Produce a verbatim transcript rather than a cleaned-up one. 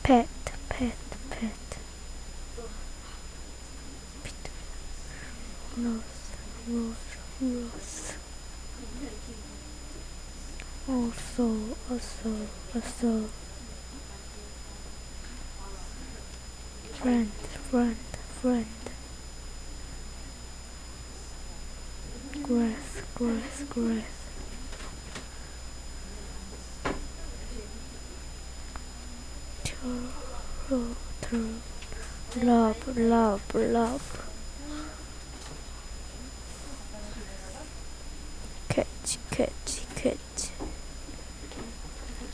pet, pet, pet. Rose, rose, rose. Also, also, also. Friend, friend, friend. Grass, grass, grass. Turtle, turtle. Love, love, love. Catch, catch, catch.